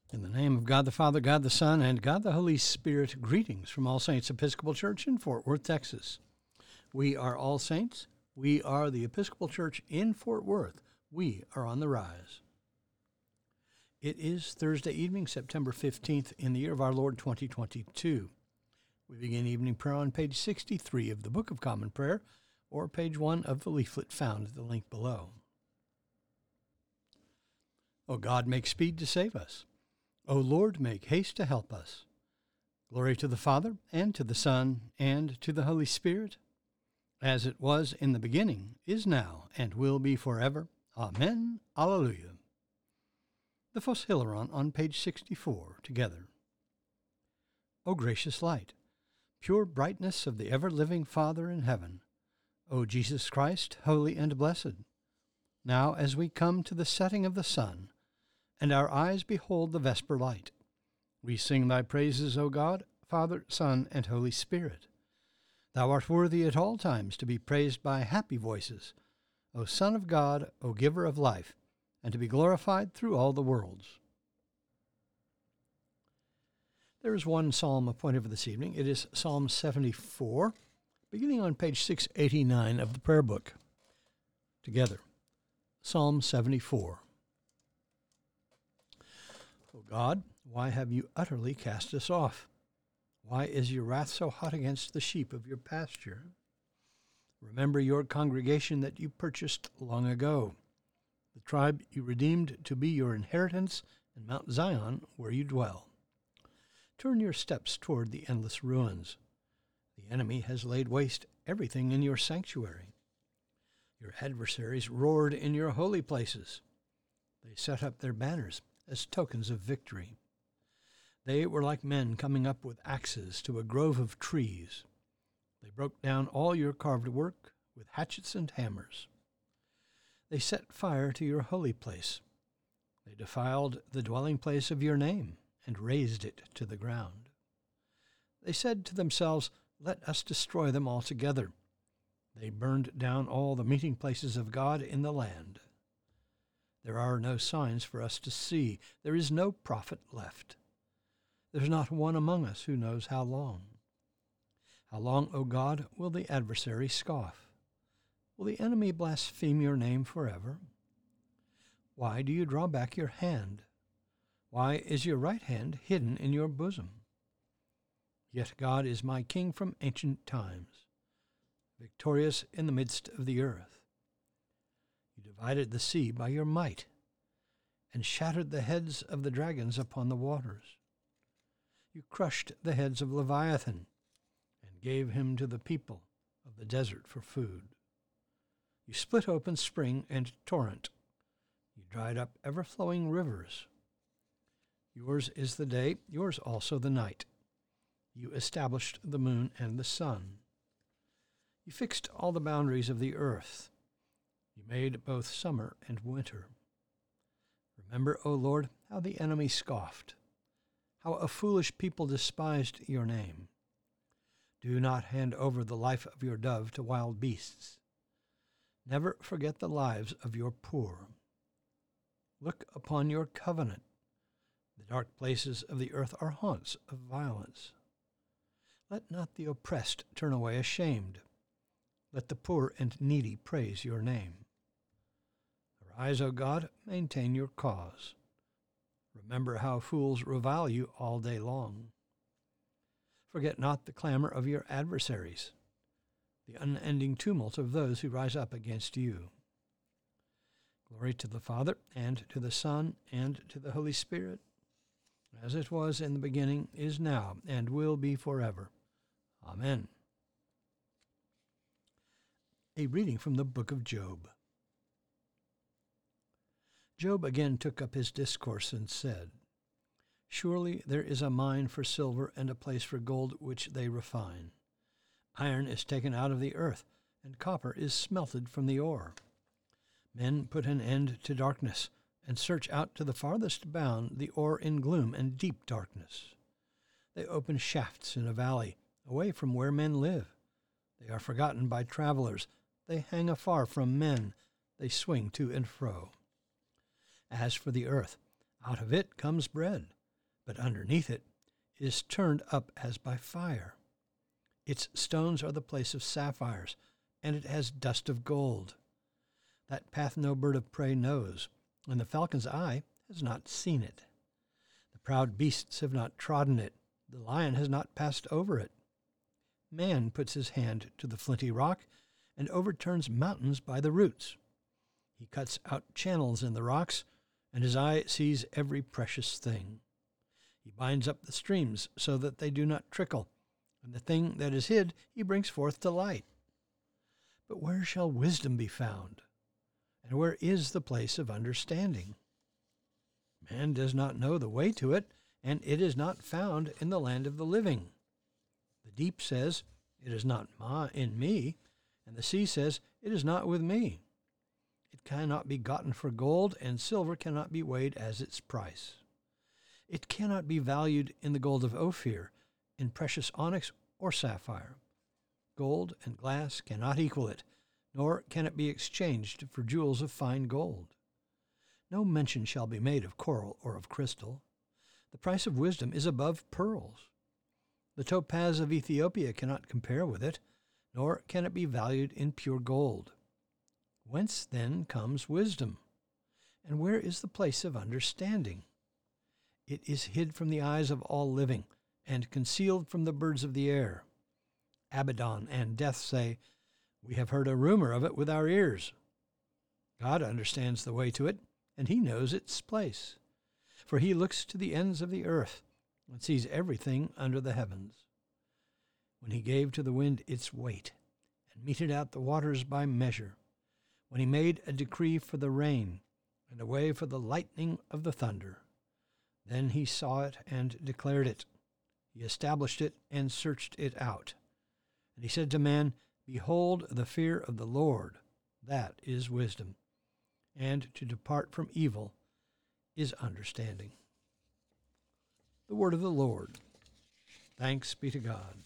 In the name of God the Father, God the Son, and God the Holy Spirit, greetings from All Saints Episcopal Church in Fort Worth, Texas. We are All Saints. We are the Episcopal Church in Fort Worth. We are on the rise. It is Thursday evening, September 15th, in the year of our Lord 2022. We begin evening prayer on page 63 of the Book of Common Prayer, or page 1 of the leaflet found at the link below. O God, make speed to save us. O Lord, make haste to help us. Glory to the Father, and to the Son, and to the Holy Spirit, as it was in the beginning, is now, and will be forever. Amen. Alleluia. The Phos Hilaron on page 64, together. O gracious light, pure brightness of the ever-living Father in heaven, O Jesus Christ, holy and blessed, now as we come to the setting of the sun, and our eyes behold the vesper light, we sing thy praises, O God, Father, Son, and Holy Spirit. Thou art worthy at all times to be praised by happy voices, O Son of God, O Giver of life, and to be glorified through all the worlds. There is one psalm appointed for this evening. It is Psalm 74, beginning on page 689 of the prayer book. Together, Psalm 74. O God, why have you utterly cast us off? Why is your wrath so hot against the sheep of your pasture? Remember your congregation that you purchased long ago, the tribe you redeemed to be your inheritance, and Mount Zion where you dwell. Turn your steps toward the endless ruins. The enemy has laid waste everything in your sanctuary. Your adversaries roared in your holy places. They set up their banners as tokens of victory. They were like men coming up with axes to a grove of trees. They broke down all your carved work with hatchets and hammers. They set fire to your holy place. They defiled the dwelling place of your name and razed it to the ground. They said to themselves, "Let us destroy them altogether." They burned down all the meeting places of God in the land. There are no signs for us to see. There is no prophet left. There's not one among us who knows how long. How long, O God, will the adversary scoff? Will the enemy blaspheme your name forever? Why do you draw back your hand? Why is your right hand hidden in your bosom? Yet God is my King from ancient times, victorious in the midst of the earth. You divided the sea by your might, and shattered the heads of the dragons upon the waters. You crushed the heads of Leviathan, and gave him to the people of the desert for food. You split open spring and torrent. You dried up ever-flowing rivers. Yours is the day, yours also the night. You established the moon and the sun. You fixed all the boundaries of the earth. You made both summer and winter. Remember, O Lord, how the enemy scoffed, how a foolish people despised your name. Do not hand over the life of your dove to wild beasts. Never forget the lives of your poor. Look upon your covenant. The dark places of the earth are haunts of violence. Let not the oppressed turn away ashamed. Let the poor and needy praise your name. Arise, O God, maintain your cause. Remember how fools revile you all day long. Forget not the clamor of your adversaries, the unending tumult of those who rise up against you. Glory to the Father, and to the Son, and to the Holy Spirit, as it was in the beginning, is now, and will be forever. Amen. A reading from the book of Job. Job again took up his discourse and said, "Surely there is a mine for silver and a place for gold which they refine. Iron is taken out of the earth, and copper is smelted from the ore. Men put an end to darkness, and search out to the farthest bound the ore in gloom and deep darkness. They open shafts in a valley, away from where men live. They are forgotten by travelers. They hang afar from men. They swing to and fro. As for the earth, out of it comes bread. but underneath it is turned up as by fire. Its stones are the place of sapphires, and it has dust of gold. That path no bird of prey knows, and the falcon's eye has not seen it. The proud beasts have not trodden it, the lion has not passed over it. Man puts his hand to the flinty rock, and overturns mountains by the roots. He cuts out channels in the rocks, and his eye sees every precious thing. He binds up the streams so that they do not trickle, and the thing that is hid he brings forth to light. But where shall wisdom be found? And where is the place of understanding? Man does not know the way to it, and it is not found in the land of the living. The deep says, "It is not in me," and the sea says, "It is not with me." It cannot be gotten for gold, and silver cannot be weighed as its price. It cannot be valued in the gold of Ophir, in precious onyx or sapphire. Gold and glass cannot equal it, nor can it be exchanged for jewels of fine gold. No mention shall be made of coral or of crystal. The price of wisdom is above pearls. The topaz of Ethiopia cannot compare with it, nor can it be valued in pure gold. Whence then comes wisdom? And where is the place of understanding? It is hid from the eyes of all living, and concealed from the birds of the air. Abaddon and Death say, "We have heard a rumor of it with our ears." God understands the way to it, and he knows its place. For he looks to the ends of the earth, and sees everything under the heavens. When he gave to the wind its weight, and meted out the waters by measure, when he made a decree for the rain, and a way for the lightning of the thunder, then he saw it and declared it. He established it and searched it out. And he said to man, "Behold, the fear of the Lord, that is wisdom, and to depart from evil is understanding." The word of the Lord. Thanks be to God.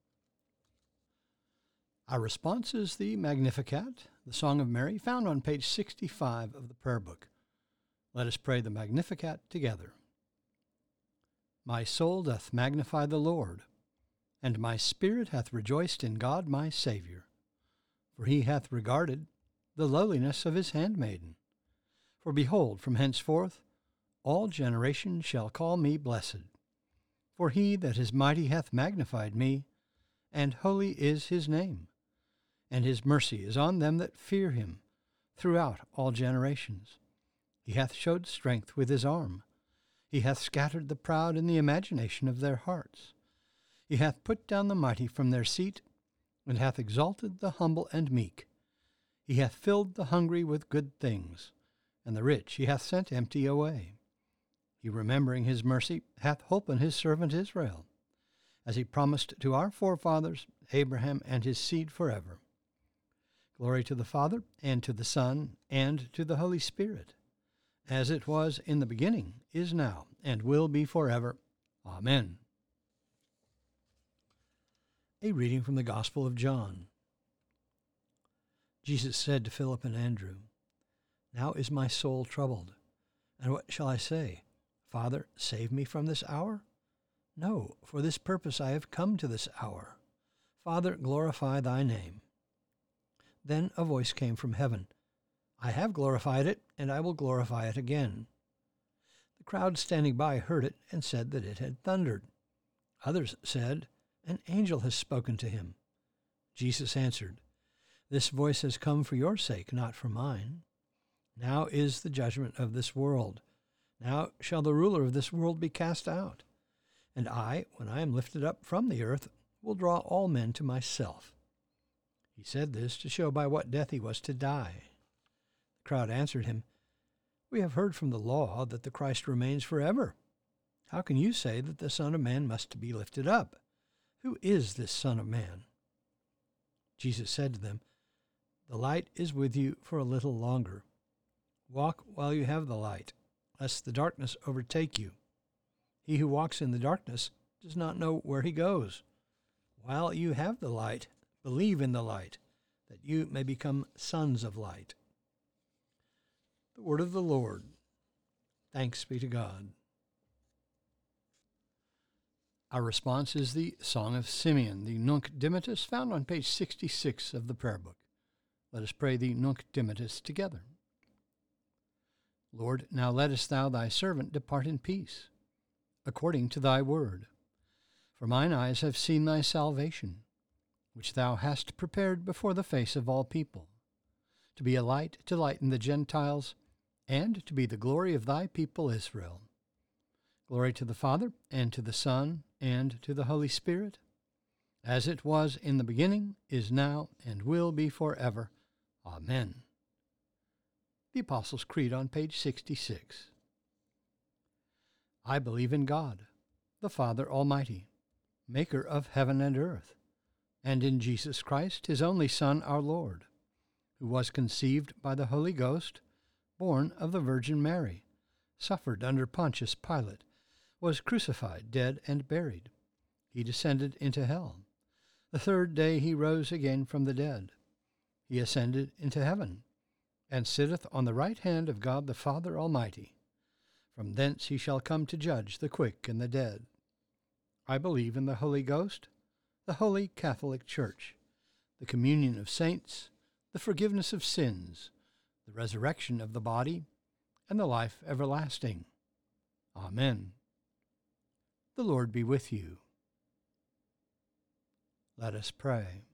Our response is the Magnificat, the Song of Mary, found on page 65 of the Prayer Book. Let us pray the Magnificat together. My soul doth magnify the Lord, and my spirit hath rejoiced in God my Saviour. For he hath regarded the lowliness of his handmaiden. For behold, from henceforth all generations shall call me blessed. For he that is mighty hath magnified me, and holy is his name. And his mercy is on them that fear him throughout all generations. He hath showed strength with his arm. He hath scattered the proud in the imagination of their hearts. He hath put down the mighty from their seat, and hath exalted the humble and meek. He hath filled the hungry with good things, and the rich he hath sent empty away. He, remembering his mercy, hath holpen his servant Israel, as he promised to our forefathers, Abraham and his seed forever. Glory to the Father, and to the Son, and to the Holy Spirit, as it was in the beginning, is now, and will be forever. Amen. A reading from the Gospel of John. Jesus said to Philip and Andrew, "Now is my soul troubled, and what shall I say? Father, save me from this hour? No, for this purpose I have come to this hour. Father, glorify thy name." Then a voice came from heaven, "I have glorified it, and I will glorify it again." The crowd standing by heard it and said that it had thundered. Others said, "An angel has spoken to him." Jesus answered, "This voice has come for your sake, not for mine. Now is the judgment of this world. Now shall the ruler of this world be cast out. And I, when I am lifted up from the earth, will draw all men to myself." He said this to show by what death he was to die. The crowd answered him, "We have heard from the law that the Christ remains forever. How can you say that the Son of Man must be lifted up? Who is this Son of Man?" Jesus said to them, "The light is with you for a little longer. Walk while you have the light, lest the darkness overtake you. He who walks in the darkness does not know where he goes. While you have the light, believe in the light, that you may become sons of light." The word of the Lord. Thanks be to God. Our response is the Song of Simeon, the Nunc Dimittis, found on page 66 of the prayer book. Let us pray the Nunc Dimittis together. Lord, now lettest thou thy servant depart in peace, according to thy word. For mine eyes have seen thy salvation, which thou hast prepared before the face of all people, to be a light to lighten the Gentiles, and to be the glory of thy people Israel. Glory to the Father, and to the Son, and to the Holy Spirit, as it was in the beginning, is now, and will be forever. Amen. The Apostles' Creed on page 66. I believe in God, the Father Almighty, maker of heaven and earth, and in Jesus Christ, his only Son, our Lord, who was conceived by the Holy Ghost, born of the Virgin Mary, suffered under Pontius Pilate, was crucified, dead, and buried. He descended into hell. The third day he rose again from the dead. He ascended into heaven, and sitteth on the right hand of God the Father Almighty. From thence he shall come to judge the quick and the dead. I believe in the Holy Ghost, the Holy Catholic Church, the communion of saints, the forgiveness of sins, the resurrection of the body, and the life everlasting. Amen. The Lord be with you. Let us pray.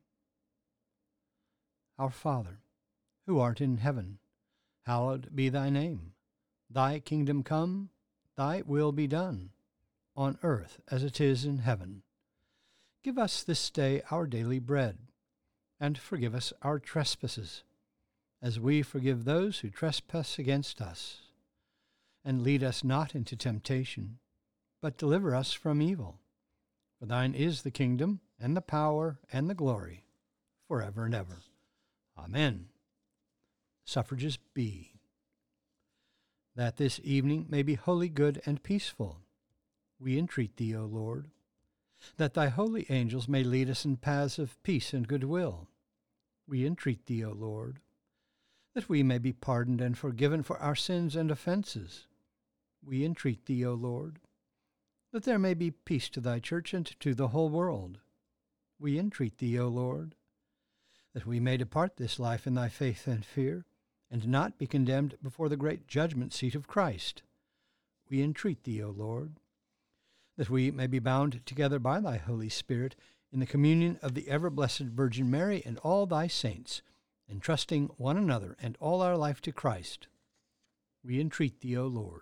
Our Father, who art in heaven, hallowed be thy name. Thy kingdom come, thy will be done, on earth as it is in heaven. Give us this day our daily bread, and forgive us our trespasses, as we forgive those who trespass against us. And lead us not into temptation, but deliver us from evil. For thine is the kingdom, and the power, and the glory, forever and ever. Amen. Suffrages B. That this evening may be holy, good, and peaceful, we entreat thee, O Lord. That thy holy angels may lead us in paths of peace and goodwill, we entreat thee, O Lord. That we may be pardoned and forgiven for our sins and offenses, we entreat thee, O Lord. That there may be peace to thy church and to the whole world, we entreat thee, O Lord. That we may depart this life in thy faith and fear, and not be condemned before the great judgment seat of Christ, we entreat thee, O Lord. That we may be bound together by thy Holy Spirit in the communion of the ever-blessed Virgin Mary and all thy saints, entrusting one another and all our life to Christ, we entreat thee, O Lord.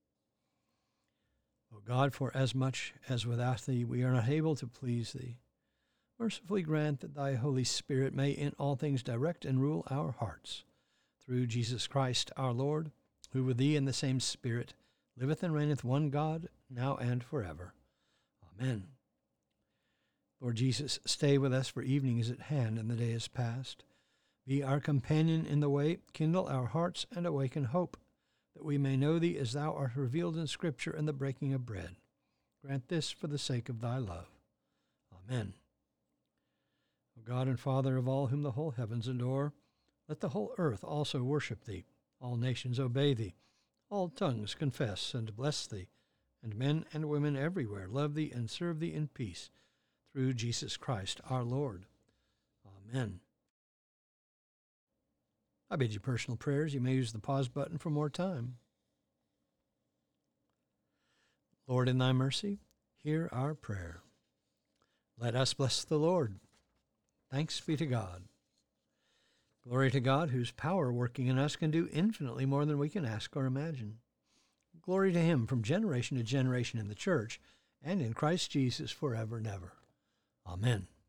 O God, for as much as without thee we are not able to please thee, mercifully grant that thy Holy Spirit may in all things direct and rule our hearts, through Jesus Christ our Lord, who with thee in the same Spirit liveth and reigneth one God, now and forever. Amen. Lord Jesus, stay with us, for evening is at hand and the day is past. Be our companion in the way, kindle our hearts, and awaken hope, that we may know thee as thou art revealed in Scripture and the breaking of bread. Grant this for the sake of thy love. Amen. O God and Father of all whom the whole heavens adore, let the whole earth also worship thee, all nations obey thee, all tongues confess and bless thee, and men and women everywhere love thee and serve thee in peace, through Jesus Christ our Lord. Amen. I bid you personal prayers. You may use the pause button for more time. Lord, in thy mercy, hear our prayer. Let us bless the Lord. Thanks be to God. Glory to God, whose power working in us can do infinitely more than we can ask or imagine. Glory to him from generation to generation in the church and in Christ Jesus forever and ever. Amen.